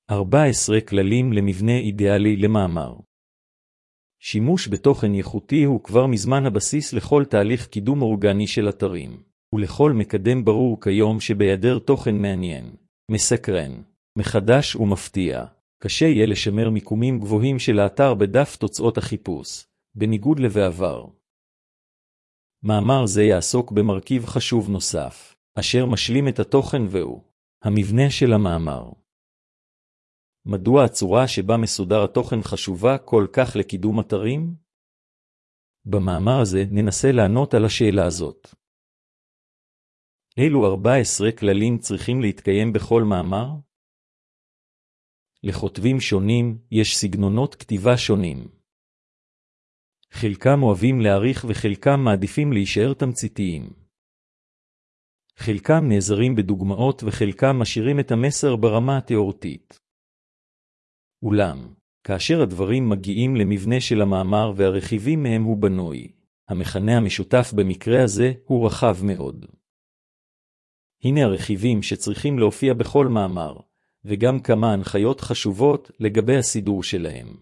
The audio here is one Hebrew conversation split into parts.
14 כללים למבנה אידיאלי למאמר. שימוש בתוכן איכותי הוא כבר מזמן הבסיס לכל תהליך קידום אורגני של אתרים, ולכל מקדם ברור כיום שבהיעדר תוכן מעניין, מסקרן, מחדש ומפתיע, קשה יהיה לשמר מיקומים גבוהים של האתר בדף תוצאות החיפוש, בניגוד לבעבר. מאמר זה יעסוק במרכיב חשוב נוסף, אשר משלים את התוכן והוא המבנה של המאמר. מדוע הצורה שבה מסודר התוכן חשובה כל כך לקידום אתרים? במאמר הזה ננסה לענות על השאלה הזאת. אילו 14 כללים צריכים להתקיים בכל מאמר? לכותבים שונים יש סגנונות כתיבה שונים. חלקם אוהבים להעריך וחלקם מעדיפים להישאר תמציתיים. חלקם נעזרים בדוגמאות וחלקם משאירים את המסר ברמה התיאורטית. אולם, כאשר הדברים מגיעים למבנה של המאמר והרכיבים מהם הוא בנוי, המכנה המשותף במקרה הזה הוא רחב מאוד. הנה הרכיבים שצריכים להופיע בכל מאמר, וגם כמה הנחיות חשובות לגבי הסידור שלהם.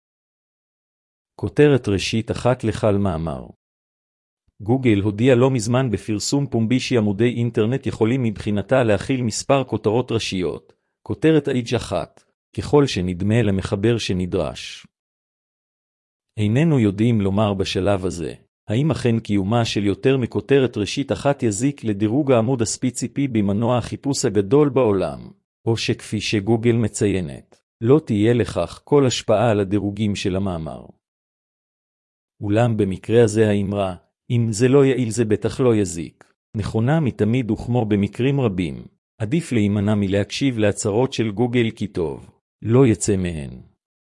כותרת ראשית אחת לכל מאמר. גוגל הודיע לא מזמן בפרסום פומבי שעמודי אינטרנט יכולים מבחינתה להכיל מספר כותרות ראשיות, כותרת H אחת, ככל שנדמה למחבר שנדרש. איננו יודעים לומר בשלב הזה, האם אכן קיומה של יותר מכותרת ראשית אחת יזיק לדירוג העמוד הספציפי במנוע החיפוש הגדול בעולם, או שכפי שגוגל מציינת, לא תהיה לכך כל השפעה על הדירוגים של המאמר. אולם במקרה הזה האמרה, אם זה לא יעיל זה בטח לא יזיק, נכונה מתמיד וכמו במקרים רבים, עדיף להימנע מלהקשיב להצהרות של גוגל כי טוב, לא יצא מהן.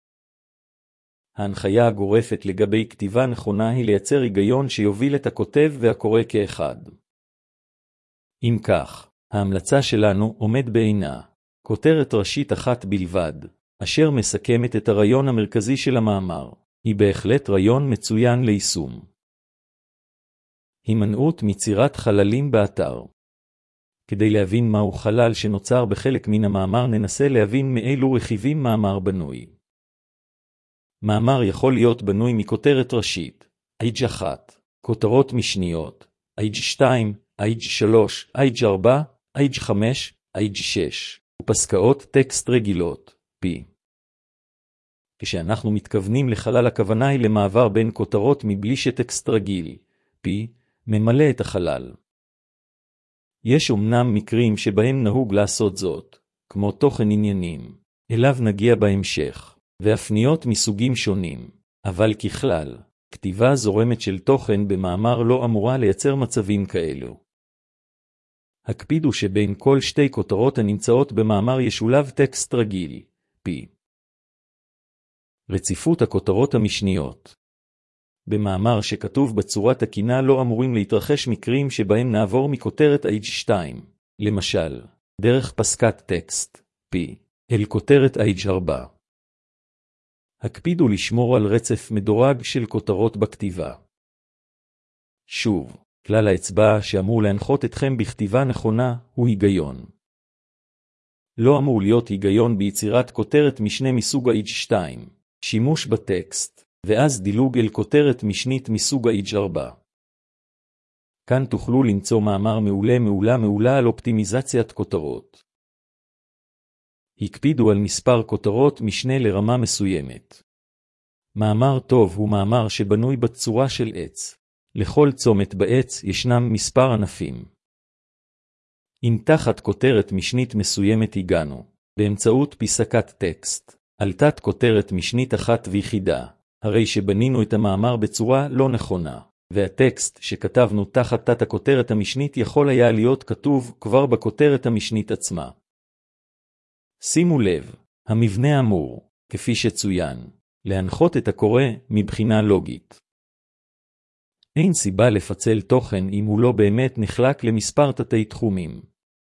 ההנחיה הגורפת לגבי כתיבה נכונה היא לייצר היגיון שיוביל את הכותב והקורא כאחד. אם כך, ההמלצה שלנו עומד בעינה, כותרת ראשית אחת בלבד, אשר מסכמת את הרעיון המרכזי של המאמר, היא בהחלט רעיון מצוין ליישום. הימנעות מיצירת חללים באתר. כדי להבין מהו חלל שנוצר בחלק מן המאמר ננסה להבין מאילו רכיבים מאמר בנוי. מאמר יכול להיות בנוי מכותרת ראשית, H1, כותרות משניות, H2, H3, H4, H5, H6, ופסקאות טקסט רגילות, P. כשאנחנו מתכוונים לחלל הכוונה היא למעבר בין כותרות מבלי שטקסט רגיל, P, ממלא את החלל. יש אומנם מקרים שבהם נהוג לעשות זאת, כמו תוכן עניינים, אליו נגיע בהמשך, והפניות מסוגים שונים, אבל ככלל, כתיבה זורמת של תוכן במאמר לא אמורה לייצר מצבים כאלו. הקפידו שבין כל שתי כותרות הנמצאות במאמר ישולב טקסט רגיל, P. רציפות הכותרות המשניות. במאמר שכתוב בצורה תקינה לא אמורים להתרחש מקרים שבהם נעבור מכותרת H2, למשל, דרך פסקת טקסט, P, אל כותרת H4. הקפידו לשמור על רצף מדורג של כותרות בכתיבה. שוב, כלל האצבע שאמור להנחות אתכם בכתיבה נכונה הוא היגיון. לא אמור להיות היגיון ביצירת כותרת משנה מסוג H2, שימוש בטקסט, ואז דילוג אל כותרת משנית מסוג H4. כאן תוכלו למצוא מאמר מעולה על אופטימיזציית כותרות. הקפידו על מספר כותרות משנה לרמה מסוימת. מאמר טוב הוא מאמר שבנוי בצורה של עץ. לכל צומת בעץ ישנם מספר ענפים. אם תחת כותרת משנית מסוימת הגענו, באמצעות פסקת טקסט, על תת כותרת משנית אחת ויחידה, הרי שבנינו את המאמר בצורה לא נכונה, והטקסט שכתבנו תחת תת הכותרת המשנית יכול היה להיות כתוב כבר בכותרת המשנית עצמה. שימו לב, המבנה אמור, כפי שצוין, להנחות את הקורא מבחינה לוגית. אין סיבה לפצל תוכן אם הוא לא באמת נחלק למספר תתי תחומים.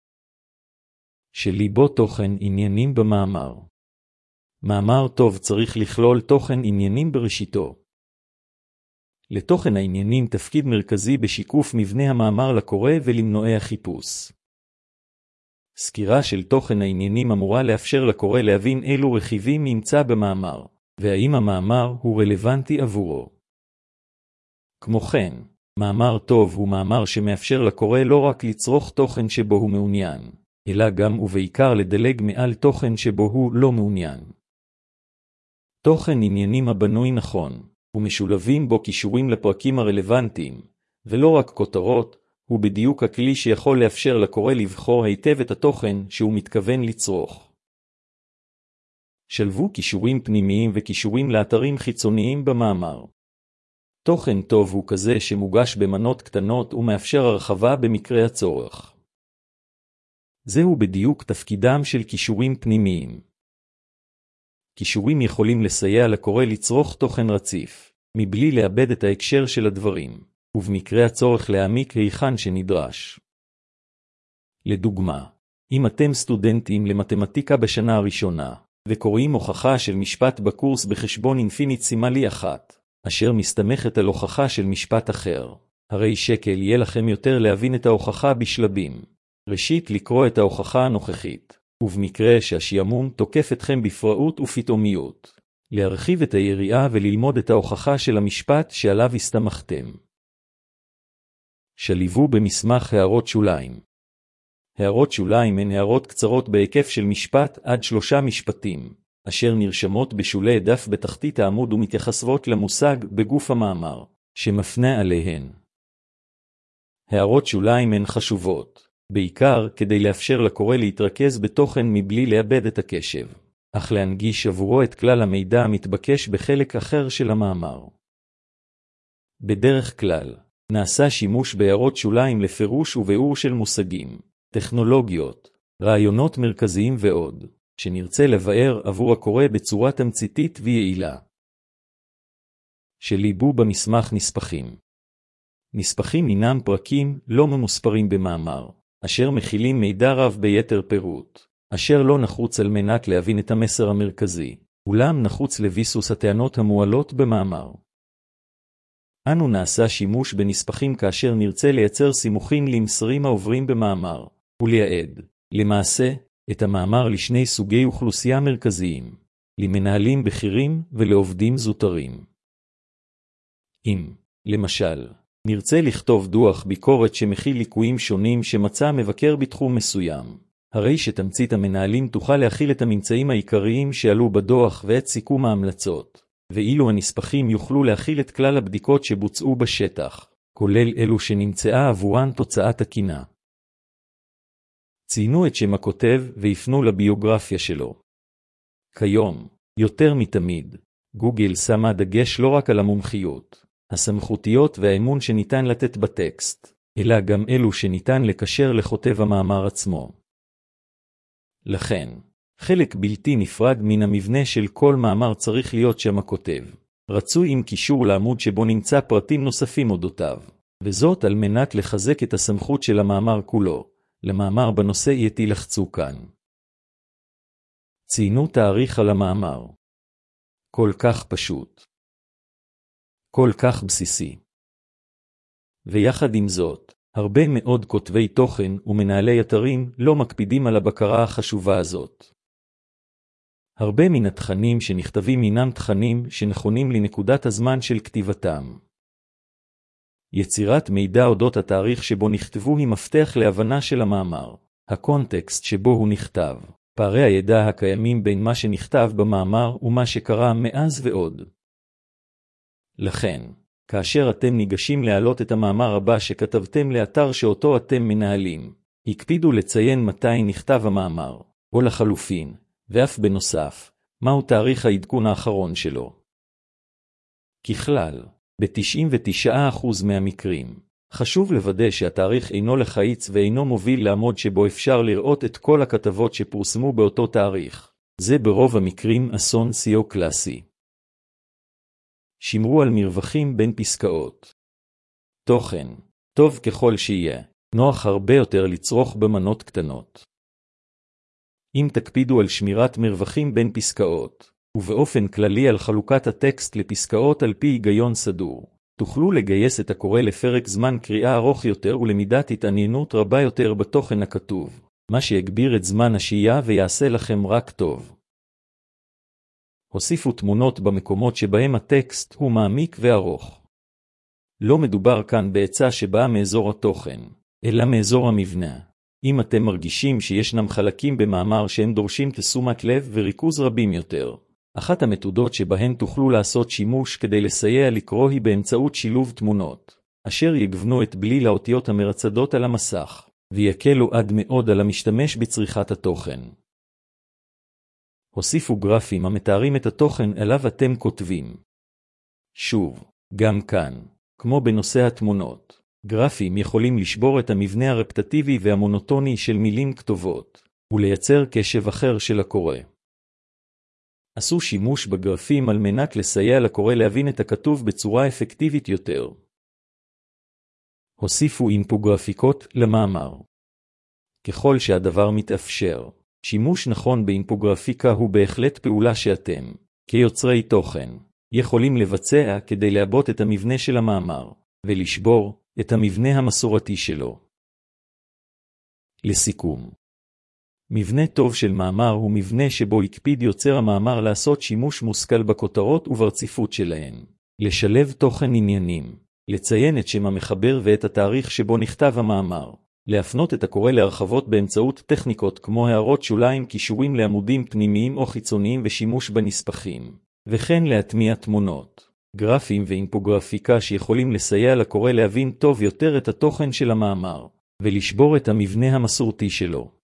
שליבו תוכן עניינים במאמר. מאמר טוב צריך לכלול תוכן עניינים בראשיתו. לתוכן העניינים תפקיד מרכזי בשיקוף מבנה המאמר לקורא ולמנועי החיפוש. סקירה של תוכן העניינים אמורה לאפשר לקורא להבין אילו רכיבים נמצא במאמר, והאם המאמר הוא רלוונטי עבורו. כמו כן, מאמר טוב הוא מאמר שמאפשר לקורא לא רק לצרוך תוכן שבו הוא מעוניין, אלא גם ובעיקר לדלג מעל תוכן שבו הוא לא מעוניין. תוכן עניינים הבנוי נכון, ומשולבים בו קישורים לפרקים הרלוונטיים, ולא רק כותרות, הוא בדיוק הכלי שיכול לאפשר לקורא לבחור היטב את התוכן שהוא מתכוון לצרוך. שלבו קישורים פנימיים וקישורים לאתרים חיצוניים במאמר. תוכן טוב הוא כזה שמוגש במנות קטנות ומאפשר הרחבה במקרה הצורך. זהו בדיוק תפקידם של קישורים פנימיים. קישורים יכולים לסייע לקורא לצרוך תוכן רציף, מבלי לאבד את ההקשר של הדברים, ובמקרה הצורך להעמיק היכן שנדרש. לדוגמה, אם אתם סטודנטים למתמטיקה בשנה הראשונה, וקוראים הוכחה של משפט בקורס בחשבון אינפיניטסימלי 1, אשר מסתמכת על הוכחה של משפט אחר, הרי שקל יהיה לכם יותר להבין את ההוכחה בשלבים. ראשית לקרוא את ההוכחה הנוכחית, ובמקרה שהשעמום תוקף אתכם בפראות ופתאומיות, להרחיב את היריעה וללמוד את ההוכחה של המשפט שעליו הסתמכתם. שליבו במסמך הערות שוליים. הערות שוליים הן הערות קצרות בהיקף של משפט עד 3 משפטים, אשר נרשמות בשולי דף בתחתית העמוד ומתייחסות למושג בגוף המאמר, שמפנה עליהן. הערות שוליים הן חשובות, בעיקר כדי לאפשר לקורא להתרכז בתוכן מבלי לאבד את הקשב, אך להנגיש עבורו את כלל המידע המתבקש בחלק אחר של המאמר. בדרך כלל, נעשה שימוש בהערות שוליים לפירוש וביאור של מושגים, טכנולוגיות, רעיונות מרכזיים ועוד, שנרצה לבאר עבור הקורא בצורה תמציתית ויעילה. שליבו במסמך נספחים. נספחים הינם פרקים לא ממוספרים במאמר, אשר מכילים מידע רב ביתר פירוט, אשר לא נחוץ על מנת להבין את המסר המרכזי, אולם נחוץ לביסוס הטענות המועלות במאמר. אנו נעשה שימוש בנספחים כאשר נרצה לייצר סימוכין למסרים העוברים במאמר, ולייעד, למעשה, את המאמר לשני סוגי אוכלוסייה מרכזיים, למנהלים בכירים ולעובדים זוטרים. אם, למשל, נרצה לכתוב דוח ביקורת שמכיל ליקויים שונים שמצא מבקר בתחום מסוים, הרי שתמצית המנהלים תוכל להכיל את הממצאים העיקריים שעלו בדוח ואת סיכום ההמלצות, ואילו הנספחים יוכלו להכיל את כלל הבדיקות שבוצעו בשטח, כולל אלו שנמצאה עבורן תוצאה תקינה. ציינו את שם הכותב ויפנו לביוגרפיה שלו. כיום, יותר מתמיד, גוגל שמה דגש לא רק על המומחיות, הסמכותיות והאמון שניתן לתת בטקסט, אלא גם אלו שניתן לקשר לכותב המאמר עצמו. לכן, חלק בלתי נפרד מן המבנה של כל מאמר צריך להיות שם הכותב, רצוי עם קישור לעמוד שבו נמצא פרטים נוספים אודותיו, וזאת על מנת לחזק את הסמכות של המאמר כולו. למאמר בנושא יתילחצו כאן. ציינו תאריך על המאמר. כל כך פשוט. כל כך בסיסי. ויחד עם זאת, הרבה מאוד כותבי תוכן ומנהלי אתרים לא מקפידים על הבקרה החשובה הזאת. הרבה מן התכנים שנכתבים אינם תכנים שנכונים לנקודת הזמן של כתיבתם. יצירת מידע אודות התאריך שבו נכתבו היא מפתח להבנה של המאמר, הקונטקסט שבו הוא נכתב, פערי הידע הקיימים בין מה שנכתב במאמר ומה שקרה מאז ועוד. לכן, כאשר אתם ניגשים להעלות את המאמר הבא שכתבתם לאתר שאותו אתם מנהלים, הקפידו לציין מתי נכתב המאמר, או לחלופין, ואף בנוסף, מהו תאריך העדכון האחרון שלו. ככלל, ב-99% מהמקרים, חשוב לוודא שהתאריך אינו לחיץ ואינו מוביל לעמוד שבו אפשר לראות את כל הכתבות שפורסמו באותו תאריך. זה ברוב המקרים אסון SEO קלאסי. שמרו על מרווחים בין פסקאות. תוכן, טוב ככל שיהיה, נוח הרבה יותר לצרוך במנות קטנות. אם תקפידו על שמירת מרווחים בין פסקאות, ובאופן כללי על חלוקת הטקסט לפסקאות על פי היגיון סדור, תוכלו לגייס את הקורא לפרק זמן קריאה ארוך יותר ולמידת התעניינות רבה יותר בתוכן הכתוב, מה שיגביר את זמן השהייה ויעשה לכם רק טוב. הוסיפו תמונות במקומות שבהם הטקסט הוא מעמיק וארוך. לא מדובר כאן בעצה שבאה מאזור התוכן, אלא מאזור המבנה. אם אתם מרגישים שישנם חלקים במאמר שהם דורשים תשומת לב וריכוז רבים יותר, אחת המתודות שבהן תוכלו לעשות שימוש כדי לסייע לקרוא היא באמצעות שילוב תמונות, אשר יגוונו את בליל האותיות המרצדות על המסך, ויקלו עד מאוד על המשתמש בצריכת התוכן. הוסיפו גרפים המתארים את התוכן עליו אתם כותבים. שוב, גם כאן, כמו בנושא התמונות, גרפים יכולים לשבור את המבנה הרפטטיבי והמונוטוני של מילים כתובות, ולייצר קשב אחר של הקורא. עשו שימוש בגרפים על מנת לסייע לקורא להבין את הכתוב בצורה אפקטיבית יותר. הוסיפו אינפוגרפיקות למאמר. ככל שהדבר מתאפשר, שימוש נכון באינפוגרפיקה הוא בהחלט פעולה שאתם, כיוצרי תוכן, יכולים לבצע כדי לעבות את המבנה של המאמר, ולשבור את המבנה המסורתי שלו. לסיכום, מבנה טוב של מאמר הוא מבנה שבו הקפיד יוצר המאמר לעשות שימוש מושכל בכותרות וברציפות שלהן, לשלב תוכן עניינים, לציין את שם המחבר ואת התאריך שבו נכתב המאמר, להפנות את הקורא להרחבות באמצעות טכניקות כמו הערות שוליים, קישורים לעמודים פנימיים או חיצוניים ושימוש בנספחים, וכן להטמיע תמונות, גרפים ואינפוגרפיקה שיכולים לסייע לקורא להבין טוב יותר את התוכן של המאמר, ולשבור את המבנה המסורתי שלו.